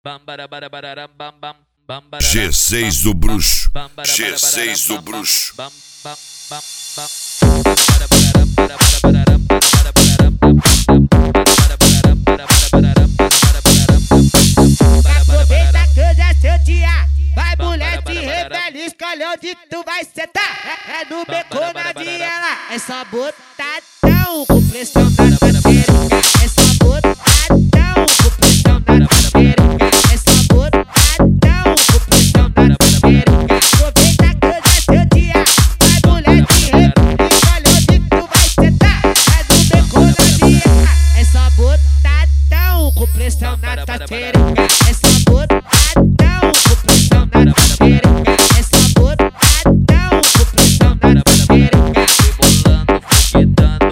G6 do Bruxo, G6 do Bruxo. Aproveita que hoje é seu dia, vai moleque rebelde, escolhe onde tu vai sentar. É no beco na viela, é só botadão com pressão na taperuca. É só botadão com pressão na taperuca. É só botadão com pressão na taperuca. Aproveita que hoje é seu dia, vai moleque rebelde, escolhe onde tu vai sentar. É no beco na viela, é só botadão com pressão na taperuca. É só botadão com pressão na taperuca. É só botadão com pressão na taperuca. Rebolando,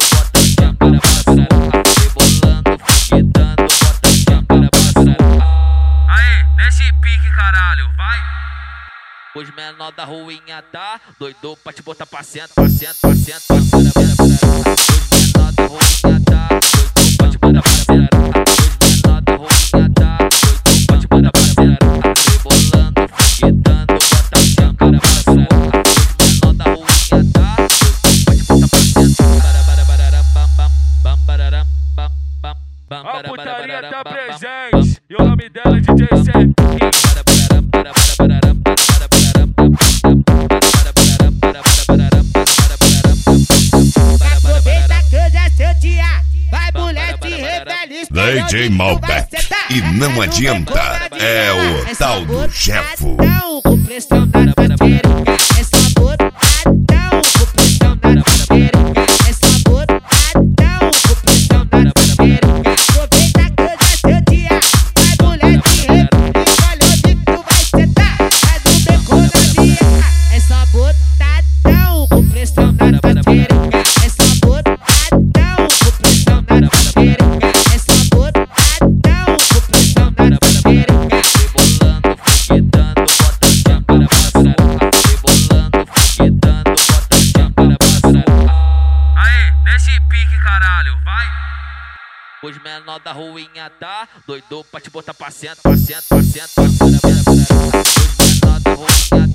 foguetando, bota chapa na passarela. Aí, nesse pique, caralho, vai! Os menor da ruinha tá doido pra te botar pra cento, pra cento, pra cento, pra cento. Os menor da ruinha tá doido pra te botar pra cento. Os menor da ruinha tá doido pra te botar pra cento. Rebolando, foguetando, bota chapa na passarela. Os menor da ruinha tá doido pra te botar pra cento. A putaria tá presente e o nome dela é DJ Serginho. Aproveita que hoje é seu dia, vai moleque rebelde, DJ Malbec. E não adianta, é o tal do Jefo. Com pressão na taperuca. É só botadão com pressão na taperuca. É só botadão com pressão na taperuca. Aproveita que hoje é seu dia, vai moleque rebelde, escolhe onde tu vai sentar. É no beco na viela, é só botadão com pressão na taperuca. É só botadão com pressão na taperuca. É só botadão com pressão na taperuca. Rebolando, foguetando, bota chapa na passarela. Rebolando, foguetando, bota chapa na passarela. Aí, nesse pique, caralho, vai! Os menor da ruinha tá doido pra te botar pra cento, pra cento, pra cento, pra cento. Os menor da ruinha